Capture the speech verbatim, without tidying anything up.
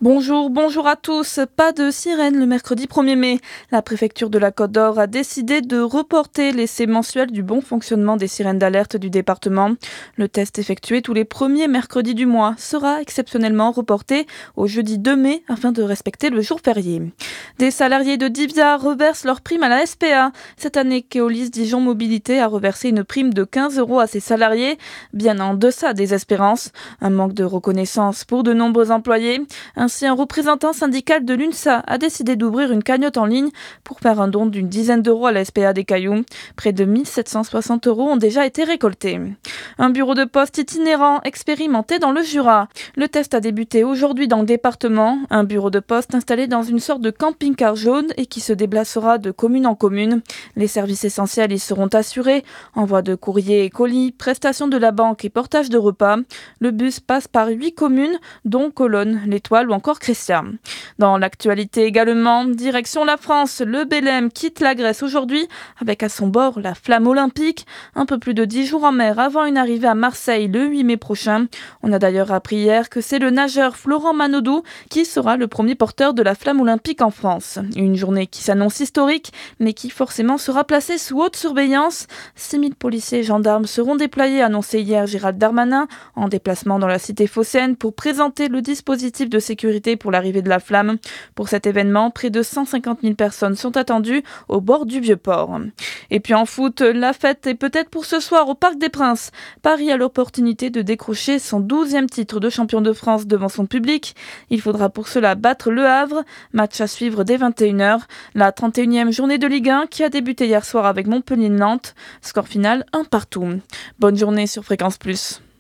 Bonjour, bonjour à tous. Pas de sirène le mercredi premier mai. La préfecture de la Côte d'Or a décidé de reporter l'essai mensuel du bon fonctionnement des sirènes d'alerte du département. Le test effectué tous les premiers mercredis du mois sera exceptionnellement reporté au jeudi deux mai afin de respecter le jour férié. Des salariés de Divia reversent leur prime à la S P A. Cette année, Keolis Dijon Mobilité a reversé une prime de quinze euros à ses salariés, bien en deçà des espérances. Un manque de reconnaissance pour de nombreux employés. Ainsi, un représentant syndical de l'U N S A a décidé d'ouvrir une cagnotte en ligne pour faire un don d'une dizaine d'euros à la S P A des Cailloux. Près de mille sept cent soixante euros ont déjà été récoltés. Un bureau de poste itinérant expérimenté dans le Jura. Le test a débuté aujourd'hui dans le département. Un bureau de poste installé dans une sorte de camping-car jaune et qui se déplacera de commune en commune. Les services essentiels y seront assurés. Envoi de courrier et colis, prestation de la banque et portage de repas. Le bus passe par huit communes, dont Cologne, l'Étoile ou encore Crescia. Dans l'actualité également, direction la France, le Belém quitte la Grèce aujourd'hui avec à son bord la flamme olympique. Un peu plus de dix jours en mer avant une arrivée à Marseille le huit mai prochain. On a d'ailleurs appris hier que c'est le nageur Florent Manodou qui sera le premier porteur de la flamme olympique en France. Une journée qui s'annonce historique, mais qui forcément sera placée sous haute surveillance. six mille policiers et gendarmes seront déployés, annoncé hier Gérald Darmanin, en déplacement dans la cité phocéenne pour présenter le dispositif de sécurité pour l'arrivée de la flamme. Pour cet événement, près de cent cinquante mille personnes sont attendues au bord du Vieux-Port. Et puis en foot, la fête est peut-être pour ce soir au Parc des Princes. Paris a l'opportunité de décrocher son douzième titre de champion de France devant son public. Il faudra pour cela battre Le Havre. Match à suivre dès vingt et une heures. La trente et unième journée de Ligue un qui a débuté hier soir avec Montpellier-Nantes. Score final un partout. Bonne journée sur Fréquence Plus.